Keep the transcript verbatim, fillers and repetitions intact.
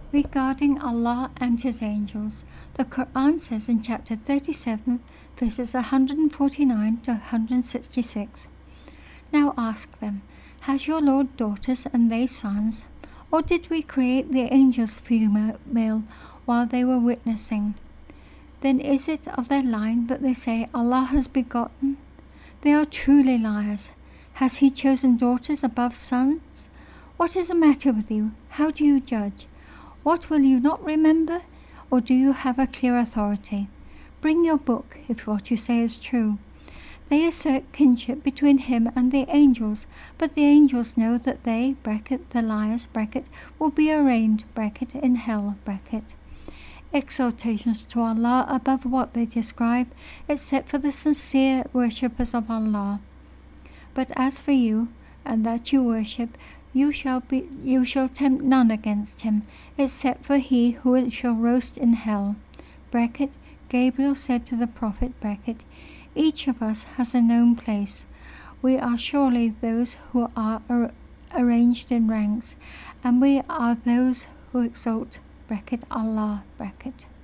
Regarding Allah and His angels, the Quran says in chapter thirty-seven, verses one hundred forty-nine to one hundred sixty-six, "Now ask them, has your Lord daughters and they sons? Or did we create the angels female while they were witnessing? Then is it of their line that they say Allah has begotten? They are truly liars. Has He chosen daughters above sons? What is the matter with you? How do you judge? What will you not remember? Or do you have a clear authority? Bring your book, if what you say is true." They assert kinship between Him and the angels, but the angels know that they, bracket, the liars, bracket, will be arraigned, bracket, in hell, bracket. Exaltations to Allah above what they describe, except for the sincere worshippers of Allah. But as for you, and that you worship, you shall be, you shall tempt none against Him, except for he who shall roast in hell. Bracket, Gabriel said to the Prophet, bracket, "Each of us has a known place. We are surely those who are ar- arranged in ranks, and we are those who exalt, bracket, Allah, bracket."